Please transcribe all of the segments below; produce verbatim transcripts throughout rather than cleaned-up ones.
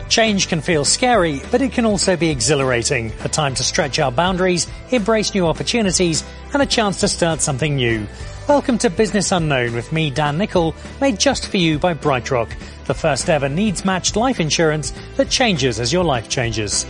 Change can feel scary, but it can also be exhilarating, a time to stretch our boundaries, embrace new opportunities, and a chance to start something new. Welcome to Business Unknown with me, Dan Nichol, made just for you by BrightRock, the first ever needs-matched life insurance that changes as your life changes.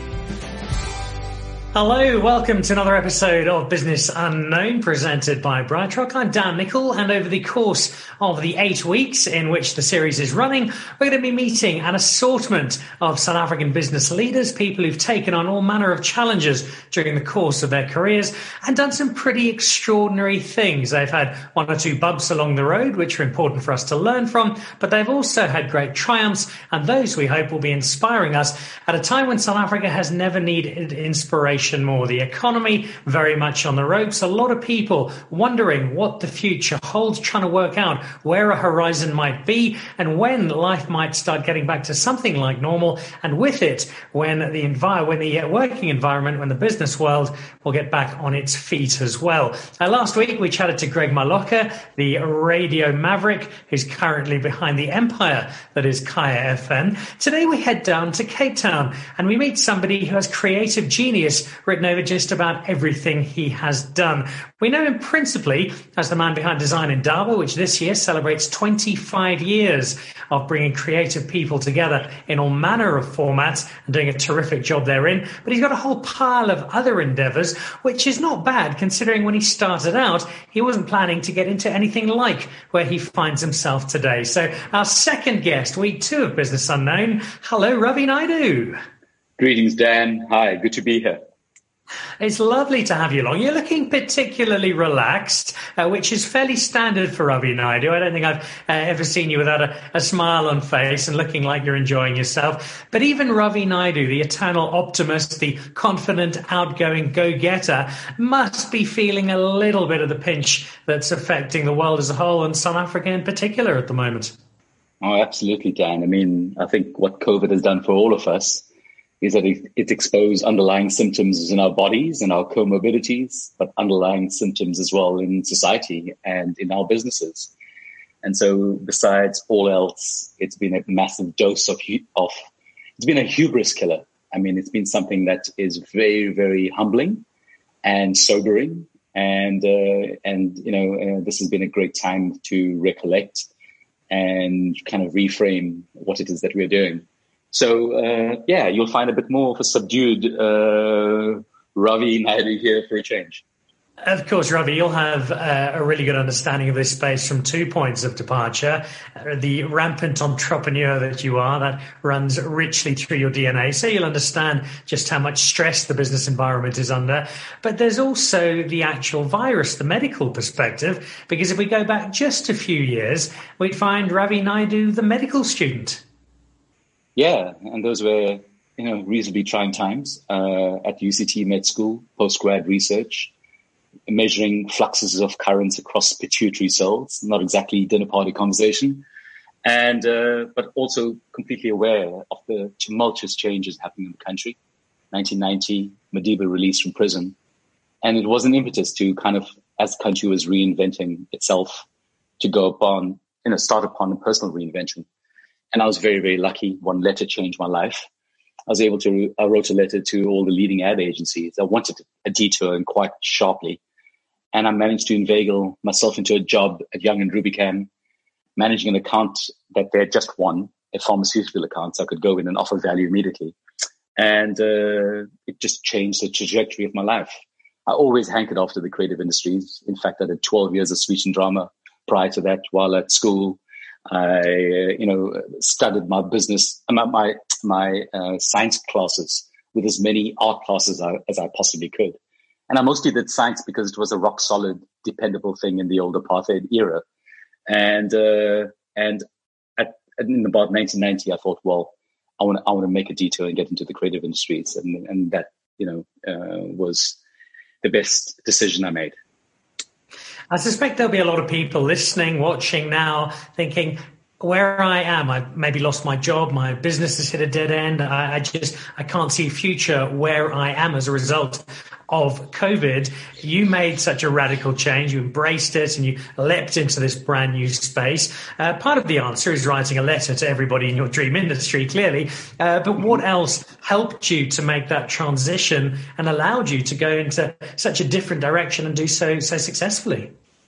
Hello, welcome to another episode of Business Unknown presented by BrightRock. I'm Dan Nichol, and over the course of the eight weeks in which the series is running, we're going to be meeting an assortment of South African business leaders, people who've taken on all manner of challenges during the course of their careers and done some pretty extraordinary things. They've had one or two bumps along the road, which are important for us to learn from, but they've also had great triumphs, and those we hope will be inspiring us at a time when South Africa has never needed inspiration more. The economy very much on the ropes. A lot of people wondering what the future holds, trying to work out where a horizon might be and when life might start getting back to something like normal. And with it, when the envi- when the working environment, when the business world will get back on its feet as well. Uh, last week, we chatted to Greg Maloka, the radio maverick who's currently behind the empire that is Kaya F M. Today, we head down to Cape Town and we meet somebody who has creative genius written over just about everything he has done. We know him principally as the man behind Design Indaba, which this year celebrates twenty-five years of bringing creative people together in all manner of formats and doing a terrific job therein. But he's got a whole pile of other endeavors, which is not bad considering when he started out, he wasn't planning to get into anything like where he finds himself today. So our second guest, week two of Business Unknown. Hello, Ravi Naidu. Greetings, Dan. Hi, good to be here. It's lovely to have you along. You're looking particularly relaxed, uh, which is fairly standard for Ravi Naidu. I don't think I've uh, ever seen you without a, a smile on face and looking like you're enjoying yourself. But even Ravi Naidu, the eternal optimist, the confident, outgoing go-getter, must be feeling a little bit of the pinch that's affecting the world as a whole and South Africa in particular at the moment. Oh, absolutely, Dan. I mean, I think what COVID has done for all of us is that it, it exposed underlying symptoms in our bodies and our comorbidities, but underlying symptoms as well in society and in our businesses. And so besides all else, it's been a massive dose of, of it's been a hubris killer. I mean, it's been something that is very, very humbling and sobering. And, uh, and you know, uh, this has been a great time to recollect and kind of reframe what it is that we're doing. So, uh, yeah, you'll find a bit more of a subdued uh, Ravi Naidu here for a change. Of course, Ravi, you'll have uh, a really good understanding of this space from two points of departure. Uh, the rampant entrepreneur that you are, that runs richly through your D N A. So you'll understand just how much stress the business environment is under. But there's also the actual virus, the medical perspective, because if we go back just a few years, we'd find Ravi Naidu the medical student. Yeah, and those were, you know, reasonably trying times uh, at U C T Med School, postgrad research, measuring fluxes of currents across pituitary cells, not exactly dinner party conversation, and uh, but also completely aware of the tumultuous changes happening in the country. nineteen ninety, Madiba released from prison, and it was an impetus to kind of, as the country was reinventing itself, to go upon, you know, start upon a personal reinvention. And I was very, very lucky. One letter changed my life. I was able to, I wrote a letter to all the leading ad agencies. I wanted a detour and quite sharply. And I managed to inveigle myself into a job at Young and Rubicam, managing an account that they had just won, a pharmaceutical account, so I could go in and offer value immediately. And uh, it just changed the trajectory of my life. I always hankered after the creative industries. In fact, I did twelve years of speech and drama prior to that while at school. I, uh, you know, studied my business, my my, my uh, science classes with as many art classes as I, as I possibly could. And I mostly did science because it was a rock solid, dependable thing in the old apartheid era. And uh, and at, in about nineteen ninety, I thought, well, I want I want to make a detour and get into the creative industries, and and that, you know, uh, was the best decision I made. I suspect there'll be a lot of people listening, watching now, thinking, where I am, I maybe lost my job, my business has hit a dead end. I, I just, I can't see future where I am as a result of COVID, you made such a radical change. You embraced it and you leapt into this brand new space. Uh, part of the answer is writing a letter to everybody in your dream industry, clearly. Uh, but what else helped you to make that transition and allowed you to go into such a different direction and do so so successfully?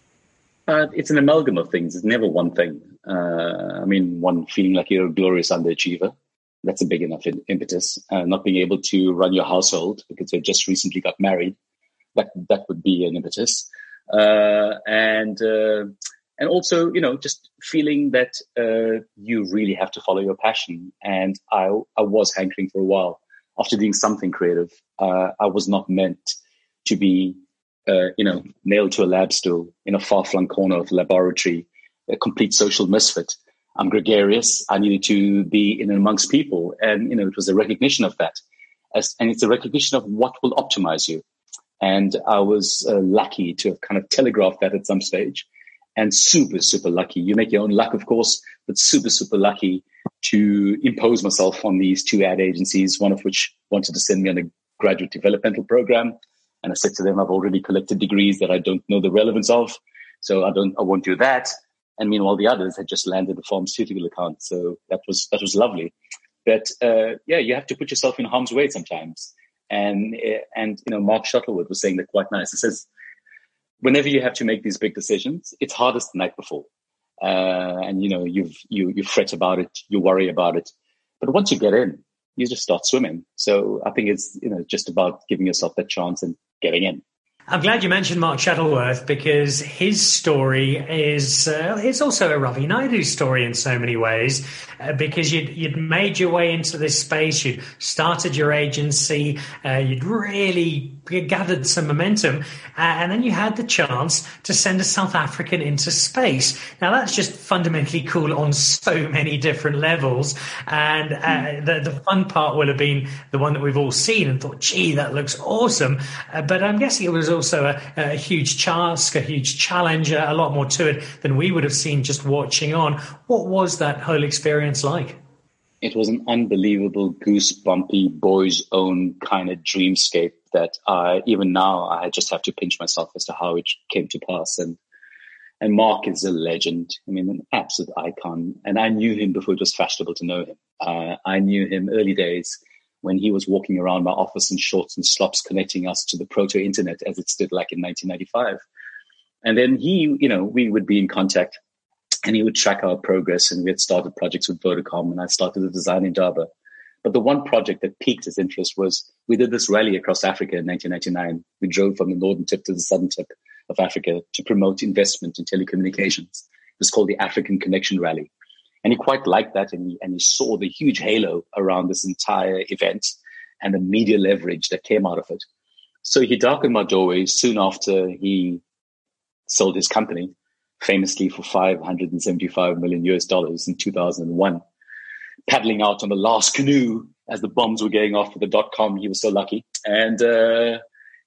Uh, it's an amalgam of things. It's never one thing. Uh, I mean, one feeling like you're a glorious underachiever. That's a big enough impetus. Uh, not being able to run your household because you just recently got married. That that would be an impetus. Uh, and uh, and also, you know, just feeling that uh, you really have to follow your passion. And I I was hankering for a while after doing something creative. Uh, I was not meant to be, uh, you know, nailed to a lab stool in a far-flung corner of the laboratory, a complete social misfit. I'm gregarious. I needed to be in amongst people. And, you know, it was a recognition of that. As, and it's a recognition of what will optimize you. And I was uh, lucky to have kind of telegraphed that at some stage, and super, super lucky. You make your own luck, of course, but super, super lucky to impose myself on these two ad agencies, one of which wanted to send me on a graduate developmental program. And I said to them, I've already collected degrees that I don't know the relevance of, so I don't, I won't do that. And meanwhile, the others had just landed a pharmaceutical account. So that was, that was lovely. But, uh, yeah, you have to put yourself in harm's way sometimes. And, and, you know, Mark Shuttleworth was saying that quite nice. He says, whenever you have to make these big decisions, it's hardest the night before. Uh, and, you know, you've, you, you fret about it, you worry about it. But once you get in, you just start swimming. So I think it's, you know, just about giving yourself that chance and getting in. I'm glad you mentioned Mark Shuttleworth, because his story is uh, it's also a Ravi Naidu story in so many ways, uh, because you'd, you'd made your way into this space, you'd started your agency, uh, you'd really gathered some momentum, uh, and then you had the chance to send a South African into space. Now, that's just fundamentally cool on so many different levels, and uh, the, the fun part will have been the one that we've all seen and thought, gee, that looks awesome, uh, but I'm guessing it was also a, a huge task, a huge challenge, a lot more to it than we would have seen just watching on. What was that whole experience like? It was an unbelievable, goosebumpy, boy's own kind of dreamscape that I, even now, I just have to pinch myself as to how it came to pass. And and Mark is a legend. I mean, an absolute icon. And I knew him before it was fashionable to know him. Uh, I knew him early days when he was walking around my office in shorts and slops, connecting us to the proto-internet as it stood like in nineteen ninety-five. And then he, you know, we would be in contact and he would track our progress, and we had started projects with Vodacom, and I started a design in Durban. But the one project that piqued his interest was we did this rally across Africa in nineteen ninety-nine. We drove from the northern tip to the southern tip of Africa to promote investment in telecommunications. It was called the African Connection Rally. And he quite liked that, and he, and he saw the huge halo around this entire event and the media leverage that came out of it. So he darkened my doorway soon after he sold his company, famously for five hundred seventy-five million U S dollars in two thousand one. Paddling out on the last canoe as the bombs were going off for the dot-com. He was so lucky. And uh,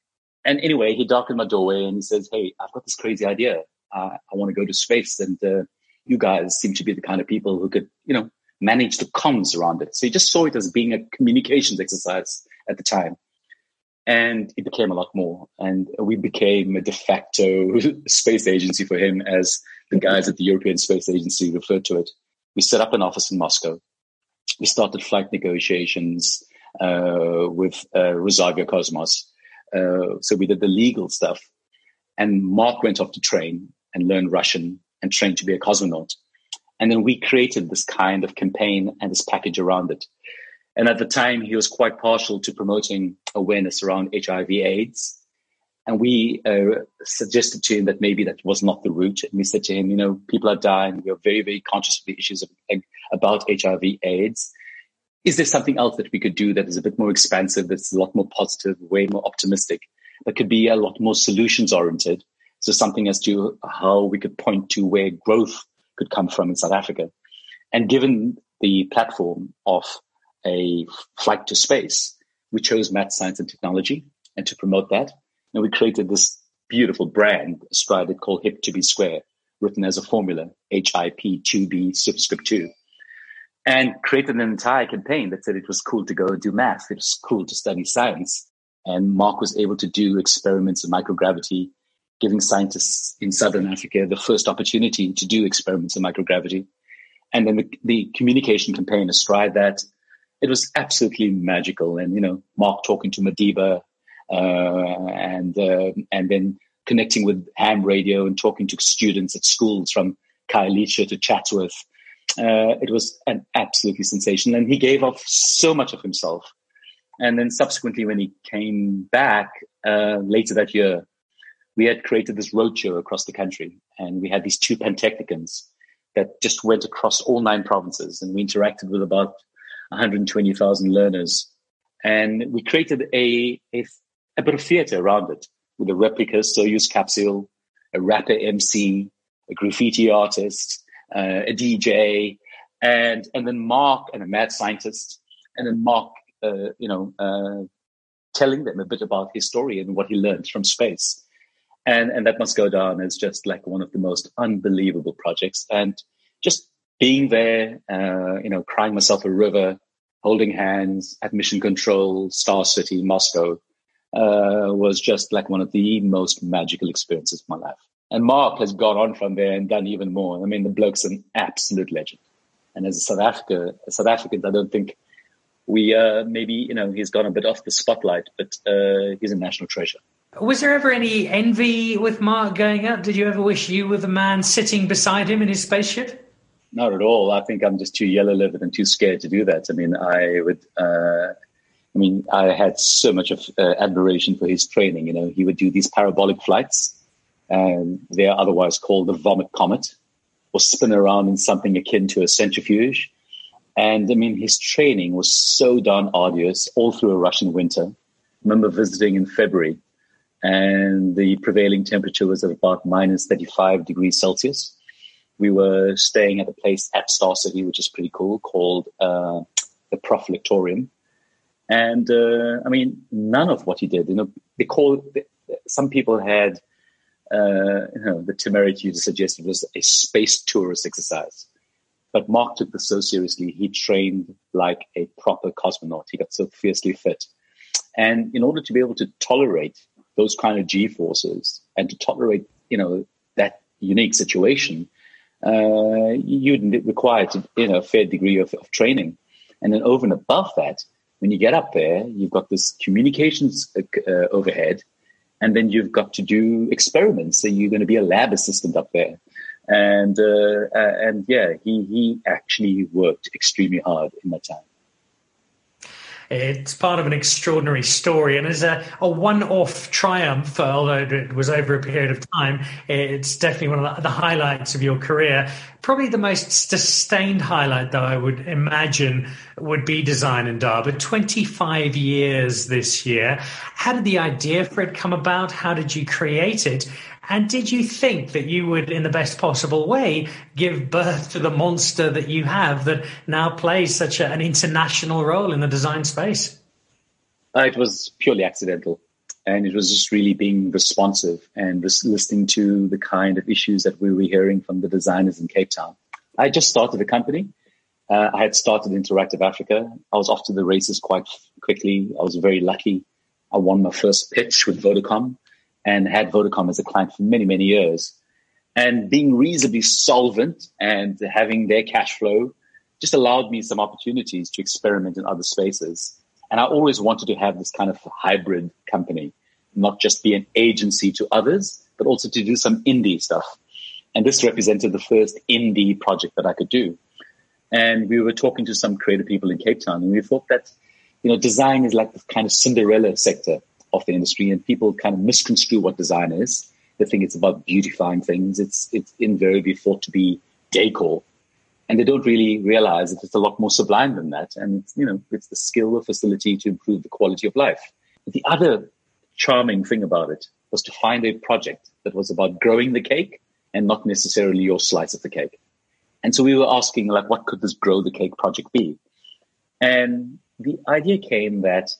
and anyway, he darkened my doorway and he says, hey, I've got this crazy idea. Uh, I want to go to space, and uh, you guys seem to be the kind of people who could, you know, manage the comms around it. So he just saw it as being a communications exercise at the time. And it became a lot more. And we became a de facto space agency for him, as the guys at the European Space Agency referred to it. We set up an office in Moscow. We started flight negotiations uh, with uh, Rosario Cosmos. Uh, so we did the legal stuff. And Mark went off to train and learn Russian and trained to be a cosmonaut. And then we created this kind of campaign and this package around it. And at the time, he was quite partial to promoting awareness around H I V AIDS. And we uh, suggested to him that maybe that was not the route. And we said to him, you know, people are dying. We are very, very conscious of the issues of, about H I V AIDS. Is there something else that we could do that is a bit more expansive, that's a lot more positive, way more optimistic, that could be a lot more solutions oriented? So something as to how we could point to where growth could come from in South Africa. And given the platform of a flight to space, we chose math, science, and technology, and to promote that. And we created this beautiful brand, astride called Hip to Be Square, written as a formula, H I P two B superscript two, and created an entire campaign that said it was cool to go do math. It was cool to study science. And Mark was able to do experiments in microgravity, giving scientists in Southern Africa the first opportunity to do experiments in microgravity. And then the, the communication campaign astride that, it was absolutely magical. And, you know, Mark talking to Madiba, uh, and, uh, and then connecting with ham radio and talking to students at schools from Khayelitsha to Chatsworth. Uh, it was an absolutely sensational. And he gave off so much of himself. And then subsequently, when he came back, uh, later that year, we had created this roadshow across the country. And we had these two Pantechnicons that just went across all nine provinces. And we interacted with about one hundred twenty thousand learners. And we created a, a, a bit of theater around it with a replica Soyuz capsule, a rapper M C, a graffiti artist, uh, a D J, and, and then Mark and a mad scientist. And then Mark, uh, you know, uh, telling them a bit about his story and what he learned from space. And, and that must go down as just like one of the most unbelievable projects. And just being there, uh, you know, crying myself a river, holding hands at Mission Control, Star City, Moscow, uh, was just like one of the most magical experiences of my life. And Mark has gone on from there and done even more. I mean, the bloke's an absolute legend. And as a South Africa, a South African, I don't think we, uh, maybe, you know, he's gone a bit off the spotlight, but uh, he's a national treasure. Was there ever any envy with Mark going up? Did you ever wish you were the man sitting beside him in his spaceship? Not at all. I think I'm just too yellow-livered and too scared to do that. I mean, I would, uh, I mean, I had so much of uh, admiration for his training. You know, he would do these parabolic flights, and they are otherwise called the vomit comet, or spin around in something akin to a centrifuge. And I mean, his training was so darn arduous all through a Russian winter. I remember visiting in February, and the prevailing temperature was at about minus thirty-five degrees Celsius. We were staying at a place at Star City, which is pretty cool, called uh, the Proflectorium. And, uh, I mean, none of what he did, you know, they call, some people had, uh, you know, the temerity to suggest it was a space tourist exercise. But Mark took this so seriously. He trained like a proper cosmonaut. He got so fiercely fit. And in order to be able to tolerate those kind of G-forces and to tolerate, you know, that unique situation, uh, you'd require to, you know, a fair degree of, of training. And then over and above that, when you get up there, you've got this communications uh, overhead, and then you've got to do experiments. So you're going to be a lab assistant up there. And, uh, uh, and yeah, he, he actually worked extremely hard in that time. It's part of an extraordinary story, and as a, a one-off triumph, although it was over a period of time, it's definitely one of the highlights of your career. Probably the most sustained highlight, though, I would imagine, would be Design Indaba. twenty-five years this year. How did the idea for it come about? How did you create it? And did you think that you would, in the best possible way, give birth to the monster that you have that now plays such a, an international role in the design space? Uh, it was purely accidental. And it was just really being responsive and just listening to the kind of issues that we were hearing from the designers in Cape Town. I just started a company. Uh, I had started Interactive Africa. I was off to the races quite quickly. I was very lucky. I won my first pitch with Vodacom, and had Vodacom as a client for many, many years. And being reasonably solvent and having their cash flow just allowed me some opportunities to experiment in other spaces. And I always wanted to have this kind of hybrid company, not just be an agency to others, but also to do some indie stuff. And this represented the first indie project that I could do. And we were talking to some creative people in Cape Town, and we thought that, you know, design is like the kind of Cinderella sector of the industry, and people kind of misconstrue what design is. They think it's about beautifying things. It's it's invariably thought to be decor, and they don't really realize that it's a lot more sublime than that. And it's, you know, it's the skill or facility to improve the quality of life. But the other charming thing about it was to find a project that was about growing the cake and not necessarily your slice of the cake. And so we were asking, like, what could this grow the cake project be? And the idea came that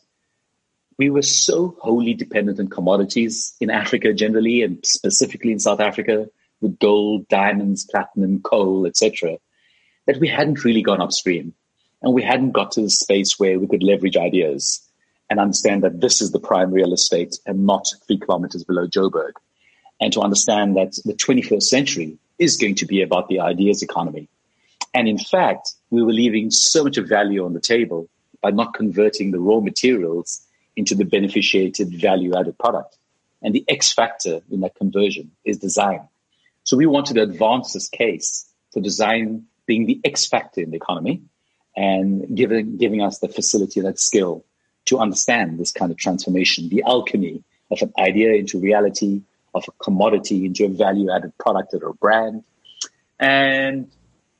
we were so wholly dependent on commodities in Africa generally, and specifically in South Africa, with gold, diamonds, platinum, coal, et cetera, that we hadn't really gone upstream, and we hadn't got to the space where we could leverage ideas. and understand that this is the prime real estate and not three kilometers below Joburg. And to understand that the twenty-first century is going to be about the ideas economy. And in fact, we were leaving so much of value on the table by not converting the raw materials into the beneficiated value-added product. And the X factor in that conversion is design. So we wanted to advance this case for design being the X factor in the economy and giving, giving us the facility, that skill to understand this kind of transformation, the alchemy of an idea into reality, of a commodity into a value-added product or a brand. And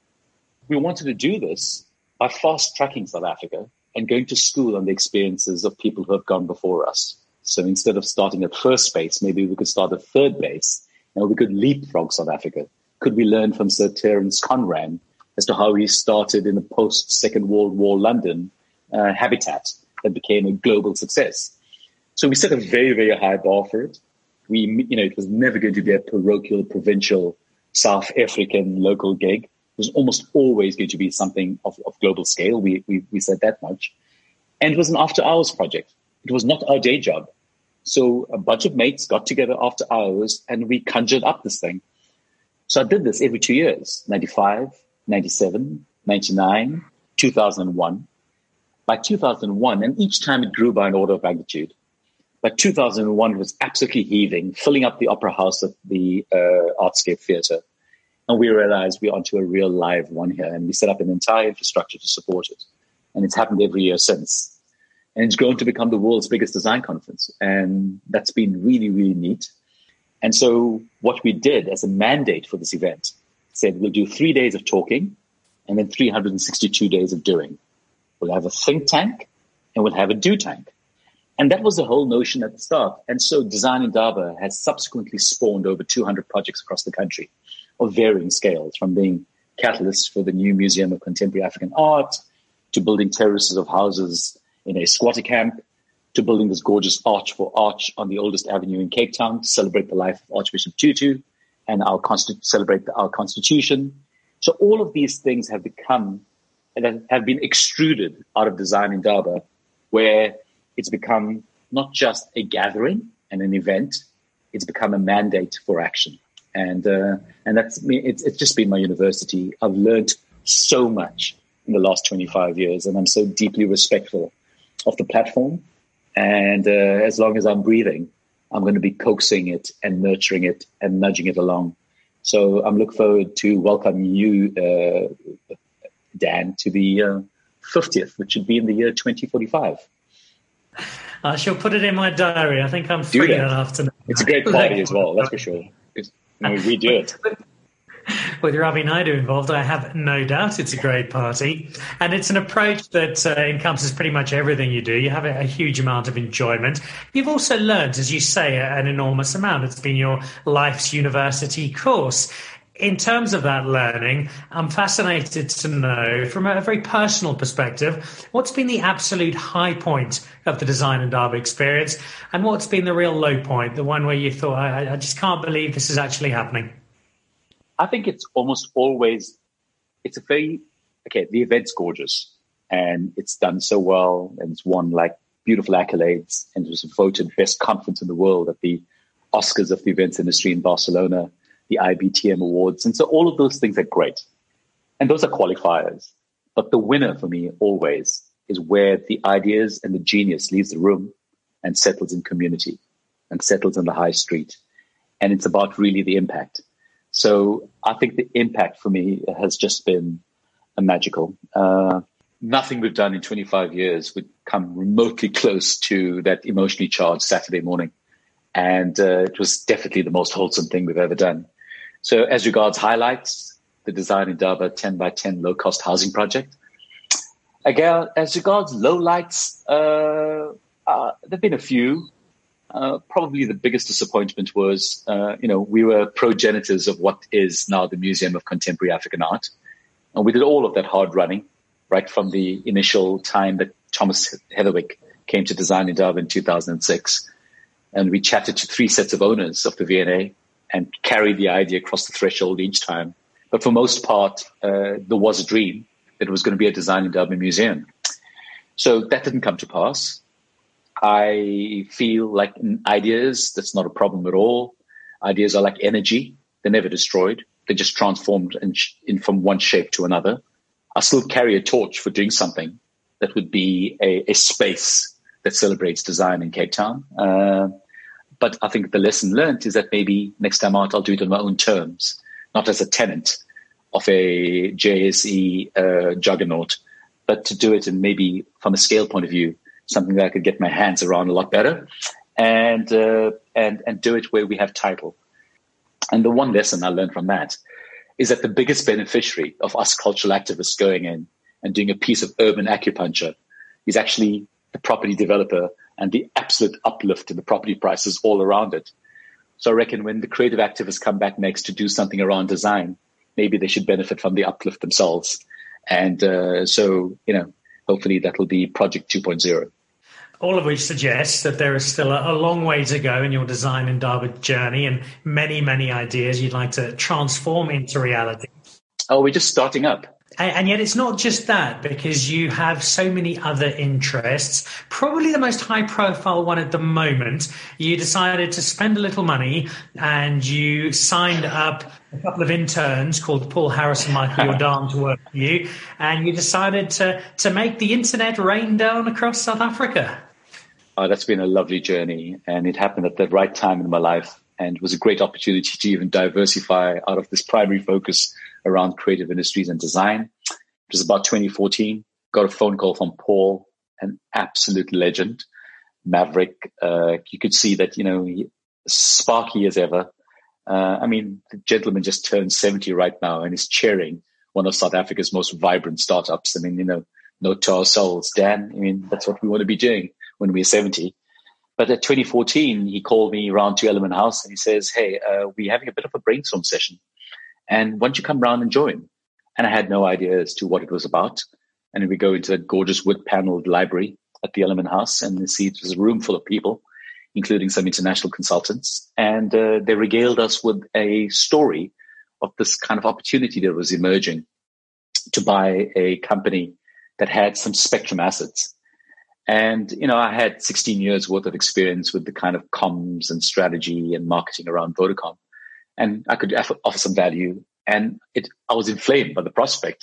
we wanted to do this by fast-tracking South Africa and going to school on the experiences of people who have gone before us. So instead of starting at first base, maybe we could start at third base, and we could leapfrog South Africa. Could we learn from Sir Terence Conran as to how he started in a post-Second World War London uh, habitat that became a global success? So we set a very, very high bar for it. We, you know, it was never going to be a parochial, provincial, South African local gig. It was almost always going to be something of, of global scale. We, we we said that much. And it was an after-hours project. It was not our day job. So a bunch of mates got together after hours and we conjured up this thing. So I did this every two years, ninety-five, ninety-seven, ninety-nine, two thousand one. By two thousand one, and each time it grew by an order of magnitude. By two thousand one, it was absolutely heaving, filling up the Opera House at the uh, Artscape Theatre. And we realized we're onto a real live one here, and we set up an entire infrastructure to support it. And it's happened every year since. And it's grown to become the world's biggest design conference. And that's been really, really neat. And so what we did as a mandate for this event said we'll do three days of talking and then three hundred sixty-two days of doing. We'll have a think tank and we'll have a do tank. And that was the whole notion at the start. And so Design Indaba has subsequently spawned over two hundred projects across the country of varying scales, from being catalysts for the new Museum of Contemporary African Art, to building terraces of houses in a squatter camp, to building this gorgeous arch for arch on the oldest avenue in Cape Town to celebrate the life of Archbishop Tutu and our consti- celebrate the, our constitution. So all of these things have become and have been extruded out of Design Indaba, where it's become not just a gathering and an event, it's become a mandate for action. And uh, and that's it's, it's just been my university. I've learned so much in the last twenty-five years, and I'm so deeply respectful of the platform. And uh, as long as I'm breathing, I'm going to be coaxing it and nurturing it and nudging it along. So I'm looking forward to welcoming you, uh, Dan, to the uh, fiftieth, which should be in the year twenty forty-five. I shall put it in my diary. I think I'm free that. that afternoon. It's a great party as well, that's for sure. You know, we do it. With Ravi Naidu involved, I have no doubt it's a great party. And it's an approach that uh, encompasses pretty much everything you do. You have a, a huge amount of enjoyment. You've also learned, as you say, an enormous amount. It's been your life's university course. In terms of that learning, I'm fascinated to know, from a very personal perspective, what's been the absolute high point of the Design Indaba experience, and what's been the real low point, the one where you thought, I, I just can't believe this is actually happening? I think it's almost always, it's a very, okay, the event's gorgeous, and it's done so well, and it's won like beautiful accolades, and it was voted best conference in the world at the Oscars of the events industry in Barcelona, the I B T M Awards. And so all of those things are great. And those are qualifiers. But the winner for me always is where the ideas and the genius leaves the room and settles in community and settles in the high street. And it's about really the impact. So I think the impact for me has just been a magical. Uh, nothing we've done in twenty-five years would come remotely close to that emotionally charged Saturday morning. And uh, it was definitely the most wholesome thing we've ever done. So as regards highlights, the Design Indaba ten by ten low-cost housing project. Again, as regards lowlights, uh, uh, there have been a few. Uh, probably the biggest disappointment was, uh, you know, we were progenitors of what is now the Museum of Contemporary African Art. And we did all of that hard running, right from the initial time that Thomas Heatherwick came to Design Indaba in two thousand six. And we chatted to three sets of owners of the V and A and carried the idea across the threshold each time. But for most part, uh, there was a dream that it was going to be a Design Indaba museum. So that didn't come to pass. I feel like ideas, that's not a problem at all. Ideas are like energy. They're never destroyed. They're just transformed in, in from one shape to another. I still carry a torch for doing something that would be a, a space that celebrates design in Cape Town. Uh, but I think the lesson learned is that maybe next time out, I'll do it on my own terms, not as a tenant of a J S E uh, juggernaut, but to do it in maybe from a scale point of view, something that I could get my hands around a lot better, and uh, and and do it where we have title. And the one lesson I learned from that is that the biggest beneficiary of us cultural activists going in and doing a piece of urban acupuncture is actually the property developer and the absolute uplift in the property prices all around it. So I reckon when the creative activists come back next to do something around design, maybe they should benefit from the uplift themselves. And uh, so, you know, hopefully that will be Project two point oh. All of which suggests that there is still a, a long way to go in your design and Indaba journey, and many, many ideas you'd like to transform into reality. Oh, we're just starting up. And, and yet it's not just that, because you have so many other interests. Probably the most high-profile one at the moment, you decided to spend a little money and you signed up a couple of interns called Paul Harris and Michael Jordan to work for you, and you decided to, to make the internet rain down across South Africa. Oh, that's been a lovely journey, and it happened at the right time in my life, and it was a great opportunity to even diversify out of this primary focus around creative industries and design. It was about twenty fourteen. Got a phone call from Paul, an absolute legend, maverick. Uh, you could see that, you know, he, sparky as ever. Uh, I mean, the gentleman just turned seventy right now and is chairing one of South Africa's most vibrant startups. I mean, you know, note to ourselves, Dan, I mean, that's what we want to be doing when we're seventy. But at twenty fourteen, he called me around to Element House and he says, hey, uh, we're having a bit of a brainstorm session. And why don't you come round and join? And I had no idea as to what it was about. And then we go into a gorgeous wood paneled library at the Element House and see it was a room full of people, including some international consultants. And uh, they regaled us with a story of this kind of opportunity that was emerging to buy a company that had some spectrum assets. And, you know, I had sixteen years worth of experience with the kind of comms and strategy and marketing around Vodacom. And I could offer some value. And it, I was inflamed by the prospect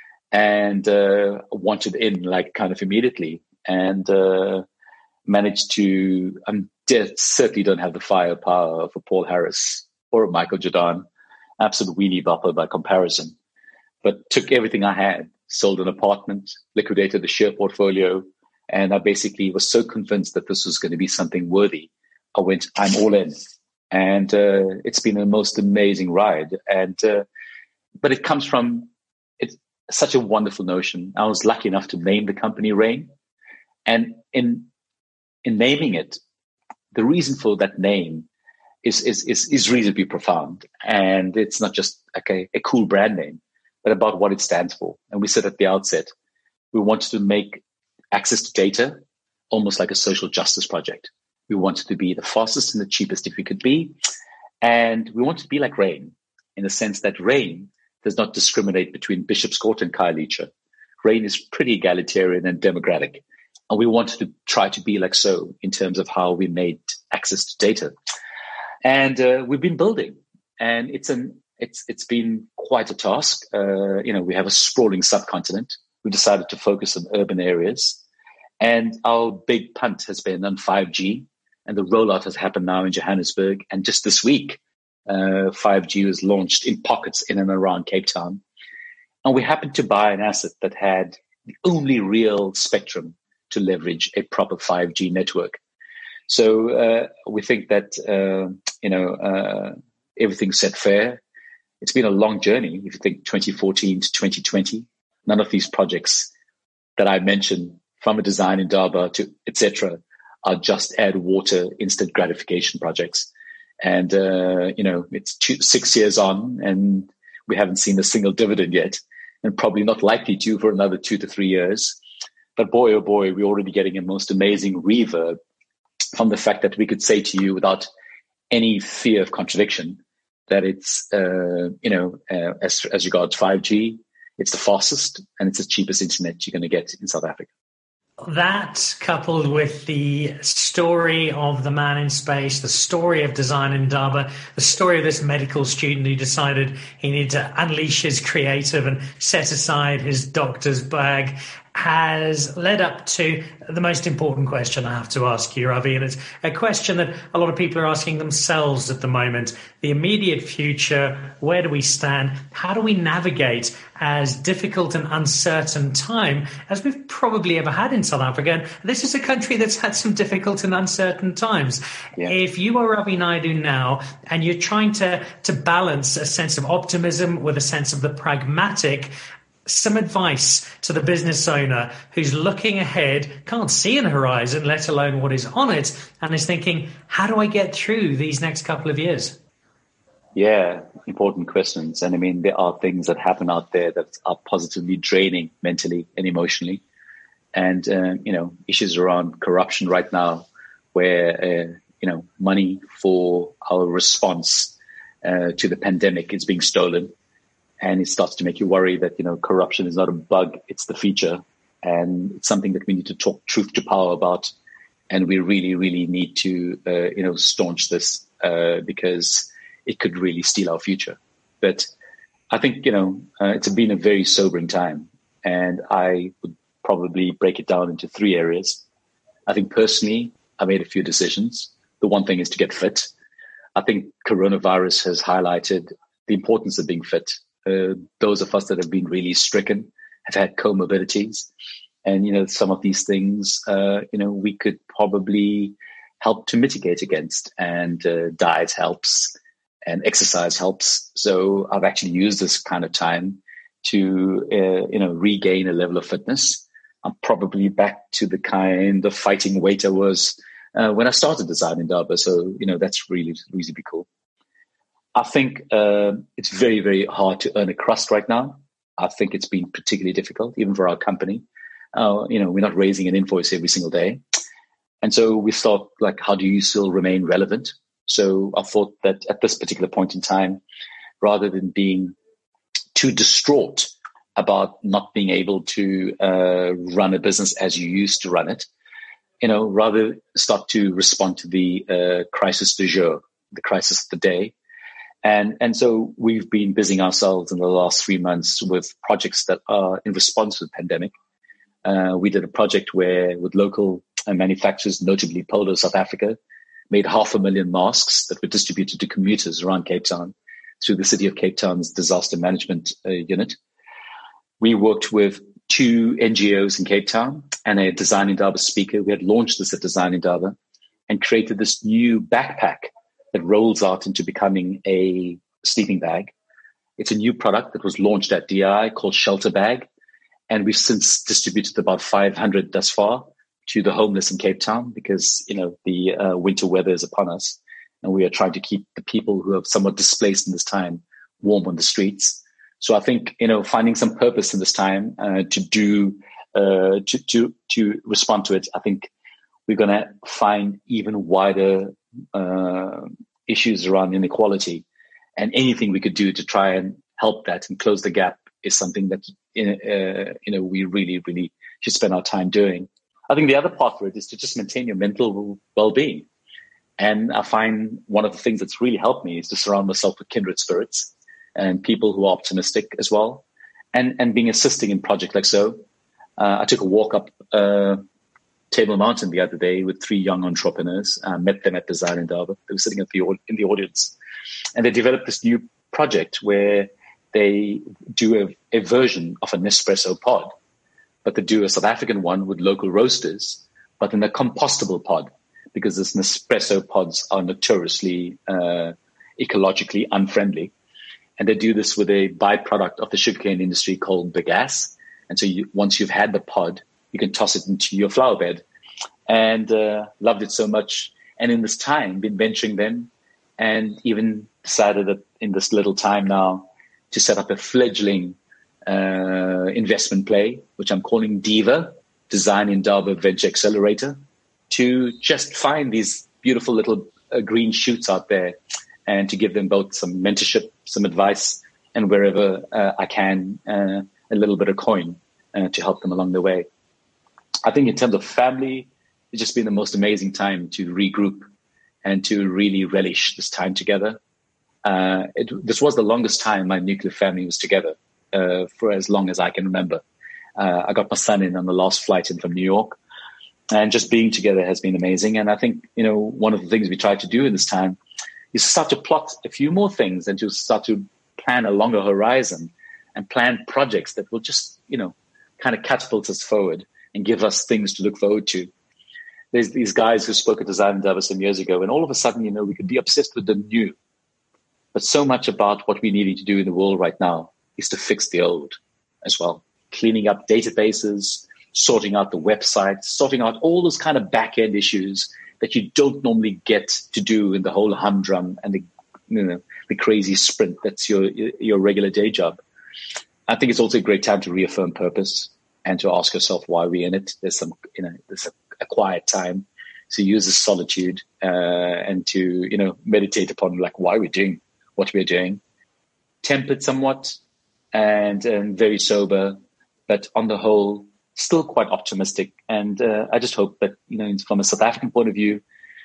and uh, wanted in like kind of immediately and uh, managed to, I um, certainly don't have the firepower for Paul Harris or Michael Jordan, absolute weenie bopper by comparison, but took everything I had, sold an apartment, liquidated the share portfolio. And I basically was so convinced that this was going to be something worthy. I went, I'm all in. And uh, it's been a most amazing ride. And uh, but it comes from it's such a wonderful notion. I was lucky enough to name the company Rain, and in in naming it, the reason for that name is is is, is reasonably profound. And it's not just okay a cool brand name, but about what it stands for. And we said at the outset, we wanted to make access to data almost like a social justice project. We wanted to be the fastest and the cheapest if we could be. And we wanted to be like Rain in the sense that Rain does not discriminate between Bishop's Court and Khayelitsha. Rain is pretty egalitarian and democratic. And we wanted to try to be like so in terms of how we made access to data. And uh, we've been building. And it's an it's it's been quite a task. Uh, you know, we have a sprawling subcontinent. We decided to focus on urban areas. And our big punt has been on five G. And the rollout has happened now in Johannesburg. And just this week, uh, five G was launched in pockets in and around Cape Town. And we happened to buy an asset that had the only real spectrum to leverage a proper five G network. So uh, we think that, uh, you know, uh, everything's set fair. It's been a long journey. If you think twenty fourteen to twenty twenty, none of these projects that I mentioned, from a design in Indaba to et cetera, are just add water, instant gratification projects. And, uh, you know, it's two, six years on and we haven't seen a single dividend yet and probably not likely to for another two to three years. But boy, oh boy, we're already getting a most amazing reverb from the fact that we could say to you without any fear of contradiction that it's, uh, you know, uh, as, as regards five G, it's the fastest and it's the cheapest internet you're going to get in South Africa. That, coupled with the story of the man in space, the story of Design Indaba, the story of this medical student who decided he needed to unleash his creative and set aside his doctor's bag, has led up to the most important question I have to ask you, Ravi, and it's a question that a lot of people are asking themselves at the moment. The immediate future, where do we stand? How do we navigate as difficult and uncertain time as we've probably ever had in South Africa? And this is a country that's had some difficult and uncertain times. Yeah. If you are Ravi Naidu now and you're trying to, to balance a sense of optimism with a sense of the pragmatic, some advice to the business owner who's looking ahead, can't see an horizon, let alone what is on it, and is thinking, how do I get through these next couple of years? Yeah, important questions. And I mean, there are things that happen out there that are positively draining mentally and emotionally. And, uh, you know, issues around corruption right now, where, uh, you know, money for our response uh, to the pandemic is being stolen. And it starts to make you worry that, you know, corruption is not a bug, it's the feature. And it's something that we need to talk truth to power about. And we really, really need to, uh, you know, staunch this uh, because it could really steal our future. But I think, you know, uh, it's been a very sobering time. And I would probably break it down into three areas. I think personally, I made a few decisions. The one thing is to get fit. I think coronavirus has highlighted the importance of being fit. Uh, those of us that have been really stricken have had comorbidities. And, you know, some of these things, uh, you know, we could probably help to mitigate against. And uh, diet helps and exercise helps. So I've actually used this kind of time to, uh, you know, regain a level of fitness. I'm probably back to the kind of fighting weight I was uh, when I started Design Indaba. So, you know, that's really reasonably cool. I think uh, it's very, very hard to earn a crust right now. I think it's been particularly difficult, even for our company. Uh, you know, we're not raising an invoice every single day. And so we thought, like, how do you still remain relevant? So I thought that at this particular point in time, rather than being too distraught about not being able to uh, run a business as you used to run it, you know, rather start to respond to the uh, crisis du jour, the crisis of the day. And and so we've been busying ourselves in the last three months with projects that are in response to the pandemic. Uh, we did a project where with local uh, manufacturers, notably Polo South Africa, made half a million masks that were distributed to commuters around Cape Town through the City of Cape Town's disaster management uh, unit. We worked with two N G Os in Cape Town and a Design Indaba speaker. We had launched this at Design Indaba and created this new backpack that rolls out into becoming a sleeping bag. It's a new product that was launched at D I called Shelter Bag. And we've since distributed about five hundred thus far to the homeless in Cape Town because, you know, the uh, winter weather is upon us. And we are trying to keep the people who are somewhat displaced in this time warm on the streets. So I think, you know, finding some purpose in this time uh, to do, uh, to, to, to respond to it, I think we're going to find even wider uh, issues around inequality, and anything we could do to try and help that and close the gap is something that uh, you know we really, really should spend our time doing. I think the other part for it is to just maintain your mental well-being, and I find one of the things that's really helped me is to surround myself with kindred spirits and people who are optimistic as well, and and being assisting in projects like so. Uh, I took a walk up Uh, Table Mountain the other day with three young entrepreneurs. I uh, met them at Design Indaba. They were sitting at the, in the audience. And they developed this new project where they do a, a version of a Nespresso pod, but they do a South African one with local roasters, but in a compostable pod, because this Nespresso pods are notoriously uh, ecologically unfriendly. And they do this with a byproduct of the sugarcane industry called bagasse. And so you, once you've had the pod, you can toss it into your flower bed, and uh, loved it so much. And in this time, been venturing them, and even decided that in this little time now to set up a fledgling uh, investment play, which I'm calling DIVA, Design Indaba Venture Accelerator, to just find these beautiful little uh, green shoots out there and to give them both some mentorship, some advice, and wherever uh, I can, uh, a little bit of coin uh, to help them along the way. I think in terms of family, it's just been the most amazing time to regroup and to really relish this time together. Uh, it, this was the longest time my nuclear family was together, uh, for as long as I can remember. Uh, I got my son in on the last flight in from New York, and just being together has been amazing. And I think, you know, one of the things we tried to do in this time is start to plot a few more things and to start to plan a longer horizon and plan projects that will just, you know, kind of catapult us forward and give us things to look forward to. There's these guys who spoke at Design Indaba some years ago, and all of a sudden, you know, we could be obsessed with the new. But so much about what we need to do in the world right now is to fix the old as well. Cleaning up databases, sorting out the website, sorting out all those kind of back-end issues that you don't normally get to do in the whole humdrum and the, you know, the crazy sprint that's your your regular day job. I think it's also a great time to reaffirm purpose and to ask yourself why we're in it. There's some, you know, there's a, a quiet time to use the solitude uh, and to, you know, meditate upon like why we're doing what we're doing. Tempered somewhat and, and very sober, but on the whole, still quite optimistic. And uh, I just hope that, you know, from a South African point of view,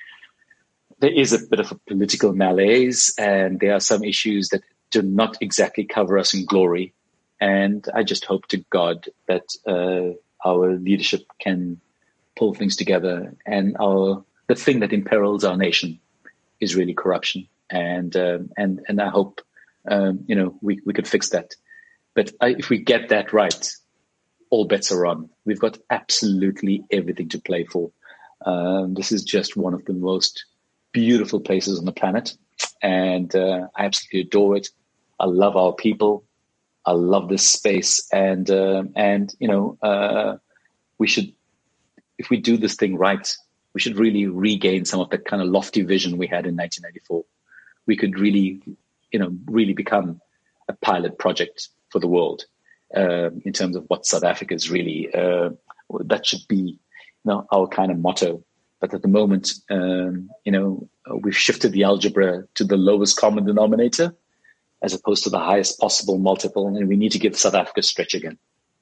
there is a bit of a political malaise and there are some issues that do not exactly cover us in glory. And I just hope to God that uh, our leadership can pull things together. And our the thing that imperils our nation is really corruption. And um, and and I hope um, you know we we could fix that. But I, if we get that right, all bets are on. We've got absolutely everything to play for. Um, this is just one of the most beautiful places on the planet, and uh, I absolutely adore it. I love our people. I love this space, and uh, and you know uh, we should, if we do this thing right, we should really regain some of that kind of lofty vision we had in nineteen ninety-four. We could really, you know, really become a pilot project for the world uh, in terms of what South Africa is really. Uh, that should be, you know, our kind of motto. But at the moment, um, you know, we've shifted the algebra to the lowest common denominator, as opposed to the highest possible multiple, and we need to give South Africa a stretch again.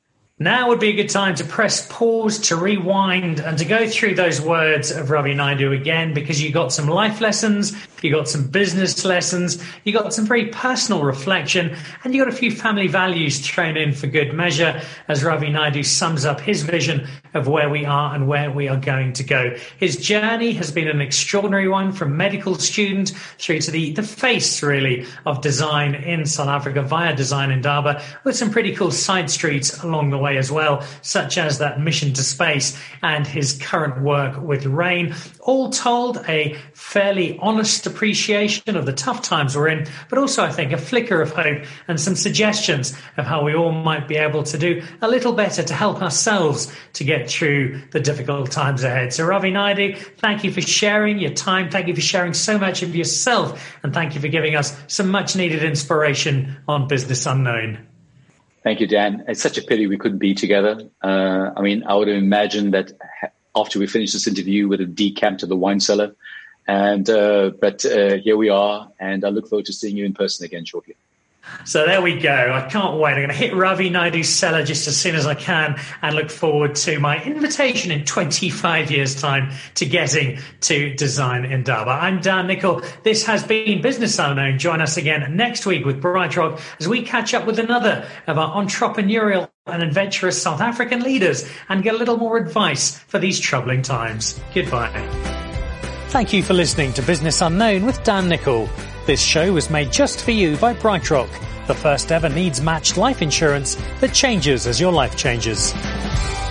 Now would be a good time to press pause, to rewind, and to go through those words of Ravi Naidu again, because you got some life lessons, you got some business lessons, you got some very personal reflection, and you got a few family values thrown in for good measure as Ravi Naidu sums up his vision of where we are and where we are going to go. His journey has been an extraordinary one, from medical student through to the, the face, really, of design in South Africa via Design Indaba, with some pretty cool side streets along the way as well, such as that mission to space and his current work with RAIN. All told, a fairly honest appreciation of the tough times we're in, but also, I think, a flicker of hope and some suggestions of how we all might be able to do a little better to help ourselves to get through the difficult times ahead. So Ravi Naidu, thank you for sharing your time. Thank you for sharing so much of yourself. And thank you for giving us some much needed inspiration on Business Unknown. Thank you, Dan. It's such a pity we couldn't be together. Uh, I mean, I would have imagined that after we finished this interview, we would have decamped to the wine cellar. And uh, but uh, here we are, and I look forward to seeing you in person again shortly. So there we go. I can't wait. I'm going to hit Ravi Naidu's cellar just as soon as I can and look forward to my invitation in twenty-five years' time to getting to Design Indaba. I'm Dan Nicol. This has been Business Unknown. Join us again next week with BrightRock as we catch up with another of our entrepreneurial and adventurous South African leaders and get a little more advice for these troubling times. Goodbye. Thank you for listening to Business Unknown with Dan Nicol. This show was made just for you by BrightRock, the first ever needs-matched life insurance that changes as your life changes.